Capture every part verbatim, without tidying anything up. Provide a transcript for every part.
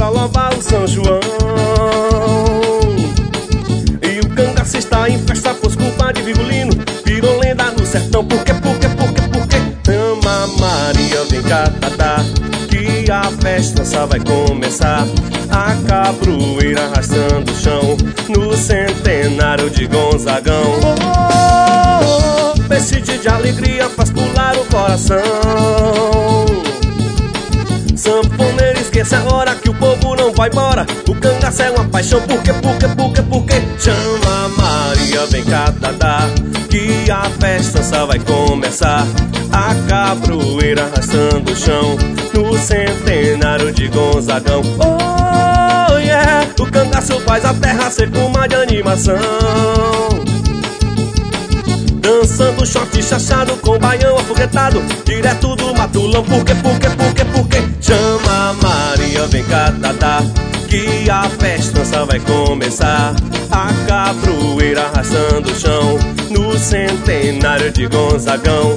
pra louvar o São João. E o cangaço está em festa, pois culpa de Virgulino virou lenda no sertão. Por quê, por quê, por quê, por quê? Chama Maria, vem cá, Tatá, que a festança vai começar. A cabroeira arrastando o chão no centenário de Gonzagão. Oh, oh, oh, esse dia de alegria faz pular o coração. Sanfoneiro, esqueça a hora que o povo não vai embora. O cangaço é uma paixão. Por quê, por quê, por quê, por quê? Chama Maria, vem cá, Tatá, que a festança vai começar. A cabroeira arrastando o chão no centenário de Gonzagão. Oh, yeah! O cangaço faz a terra ser uma de animação. Dançando short chachado com baião afoguetado direto do matulão. Por quê, por quê, por quê, por quê? Chama Maria, vem cá, Tatá, que a festança vai começar. A cabroeira arrastando o chão no centenário de Gonzagão.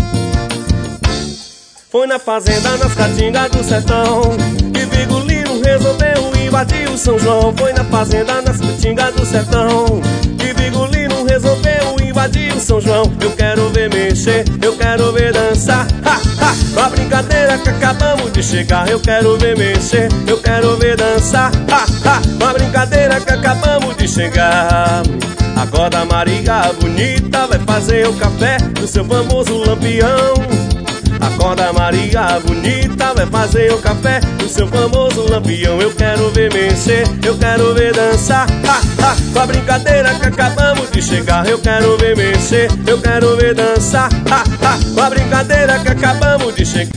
Foi na fazenda, nas caatingas do sertão, que Virgulino resolveu invadir o São João. Foi na fazenda, nas caatingas do sertão, que Virgulino resolveu invadir o São João. Eu quero ver mexer, eu quero ver dançar, ha, ha, a brincadeira que acabamos de chegar. Eu quero ver mexer, eu quero ver dançar, ha, ha, a brincadeira que acabamos de chegar. Acorda Maria bonita, vai fazer o café do seu famoso lampião. Acorda Maria bonita, vai fazer o café do seu famoso lampião. Eu quero ver mexer, eu quero ver dançar, ha, ha, com a brincadeira que acabamos de chegar. Eu quero ver mexer, eu quero ver dançar, ha, ha, com a brincadeira que acabamos de chegar.